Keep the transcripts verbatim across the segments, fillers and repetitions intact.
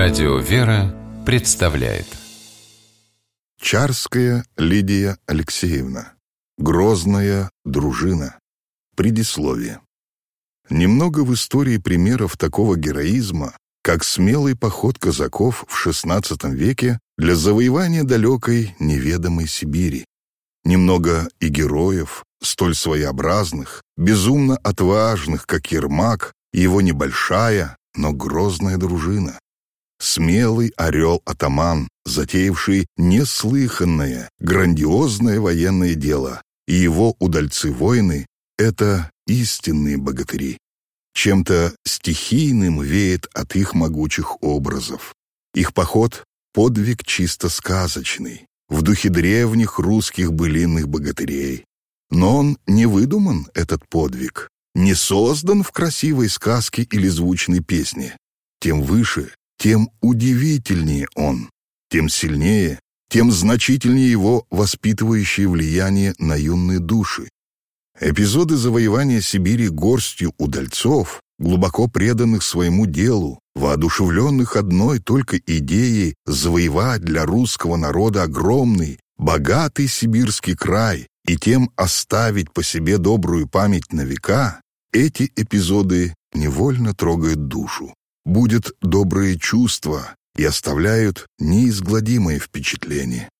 Радио «Вера» представляет Чарская Лидия Алексеевна. Грозная дружина. Предисловие. Немного в истории примеров такого героизма, как смелый поход казаков в шестнадцатом веке для завоевания далекой неведомой Сибири. Немного и героев, столь своеобразных, безумно отважных, как Ермак и его небольшая, но грозная дружина. Смелый орел-атаман, затеявший неслыханное, грандиозное военное дело, и его удальцы-воины — это истинные богатыри. Чем-то стихийным веет от их могучих образов. Их поход — подвиг чисто сказочный, в духе древних русских былинных богатырей. Но он не выдуман, этот подвиг, не создан в красивой сказке или звучной песне. Тем выше, тем удивительнее он, тем сильнее, тем значительнее его воспитывающее влияние на юные души. Эпизоды завоевания Сибири горстью удальцов, глубоко преданных своему делу, воодушевленных одной только идеей завоевать для русского народа огромный, богатый сибирский край и тем оставить по себе добрую память на века, эти эпизоды невольно трогают душу, будят добрые чувства и оставляют неизгладимое впечатление.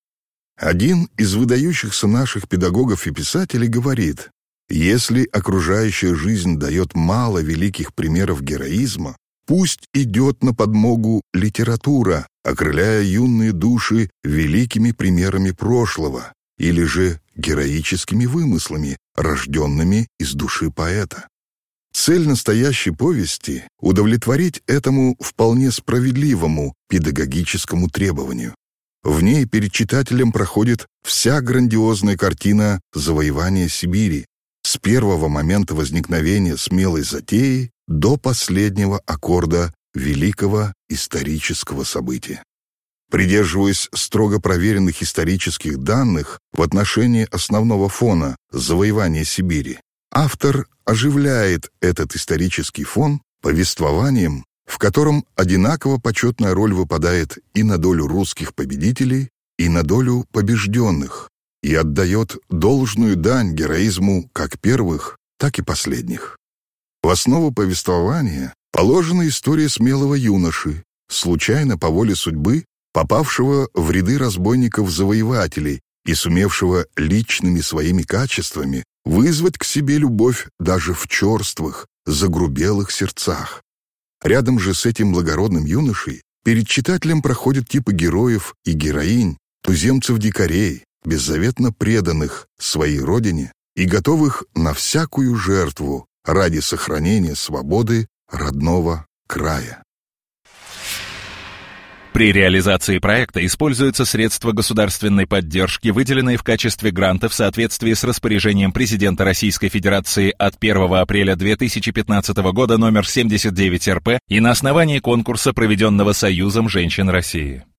Один из выдающихся наших педагогов и писателей говорит: если окружающая жизнь дает мало великих примеров героизма, пусть идет на подмогу литература, окрыляя юные души великими примерами прошлого или же героическими вымыслами, рожденными из души поэта. Цель настоящей повести — удовлетворить этому вполне справедливому педагогическому требованию. В ней перед читателем проходит вся грандиозная картина завоевания Сибири, с первого момента возникновения смелой затеи до последнего аккорда великого исторического события. Придерживаясь строго проверенных исторических данных в отношении основного фона завоевания Сибири, автор оживляет этот исторический фон повествованием, в котором одинаково почетная роль выпадает и на долю русских победителей, и на долю побежденных, и отдает должную дань героизму как первых, так и последних. В основу повествования положена история смелого юноши, случайно по воле судьбы попавшего в ряды разбойников-завоевателей и сумевшего личными своими качествами вызвать к себе любовь даже в черствых, загрубелых сердцах. Рядом же с этим благородным юношей перед читателем проходят типы героев и героинь, туземцев-дикарей, беззаветно преданных своей родине и готовых на всякую жертву ради сохранения свободы родного края. При реализации проекта используются средства государственной поддержки, выделенные в качестве гранта в соответствии с распоряжением президента Российской Федерации от первого апреля две тысячи пятнадцатого года номер семьдесят девять эр пэ и на основании конкурса, проведенного Союзом женщин России.